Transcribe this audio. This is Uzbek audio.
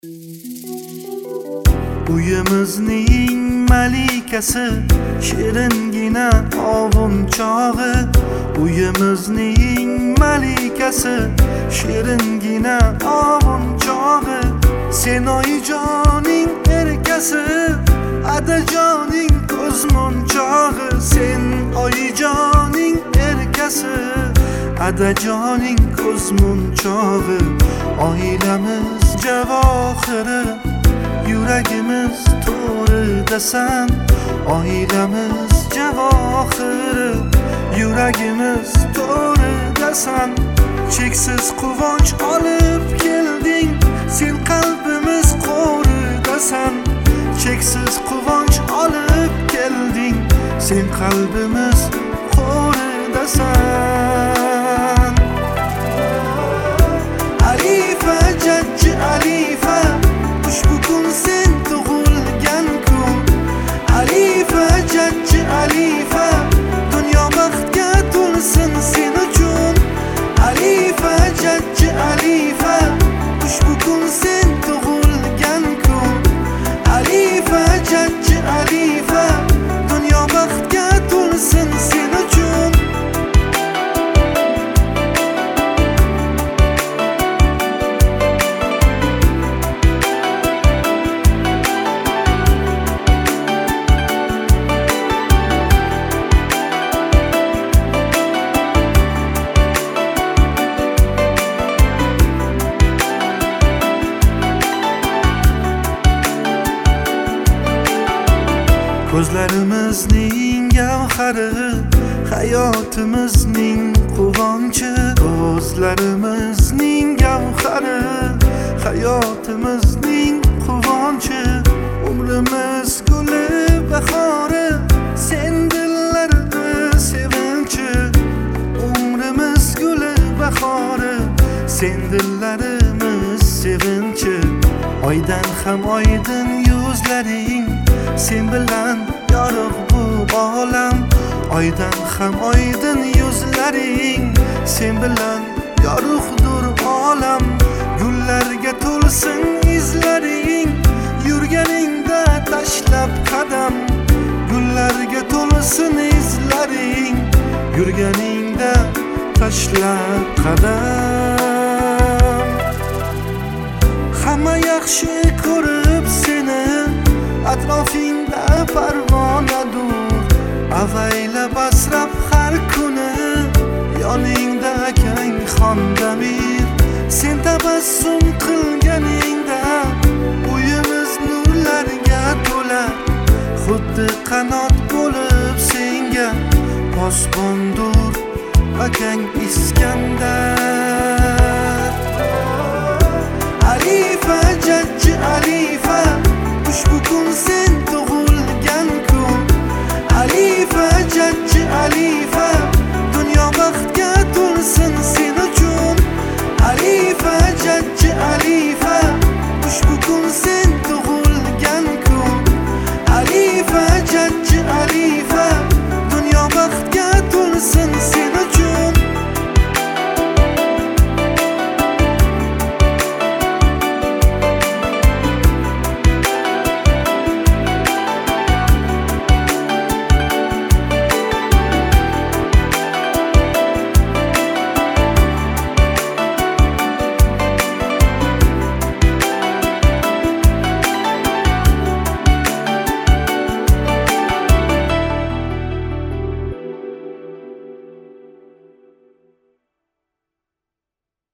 Uyimizning malikasi shiringina ovun chog'i. Uyimizning malikasi shiringina ovun chog'i. Sen oyijoning erkasi, adajoning ko'zmunchog'i. Sen oyijoning erkasi, adajoning ko'zmunchog'i. Oilamiz javohiri, yuragimiz to'ridasan. Oilamiz javohiri, yuragimiz to'ridasan. Cheksiz quvonch olib kelding, sen qalbimiz qo'ridasan. Cheksiz quvonch olib kelding, sen qalbimiz qo'ridasan. Alifa, jajji Alifa, ushbu kun sen tug'ilgan kun. Alifa, jajji Alifa, dunyo baxtga to'lsin sen uchun. Alifa, jajji Alifa, ushbu kun sen tug'ilgan kun. Alifa, jajji Alifa, dunyo baxtga to'lsin sen uchun. Ko'zlarimizning gavhari, hayotimizning quvonchi. Ko'zlarimizning gavhari, hayotimizning quvonchi. Umrimiz guli bahori, sen dillarda sevinchi. Umrimiz guli bahori, sen dillarimiz sevinchi. Oydan ham oydin yuzlaring, sen bilan yorug' bu olam. Oydan ham oydin yuzlaring, sen bilan yorug'dur olam. Gullarga to'lsin izlaring, yurganingda tashlab qadam. Gullarga to'lsin izlaring, yurganingda tashlab qadam. Hamma yaxshi ko'rib seni, atrofingda parvonadur. Avaylab asrab har kuni, yoningda akang Xondamir. Sen tabassum qilganingda uyimiz nurlarga to'la. Xuddi qanot bo'lib senga posbondur akang Iskandar. Alifa, jajji Alifa,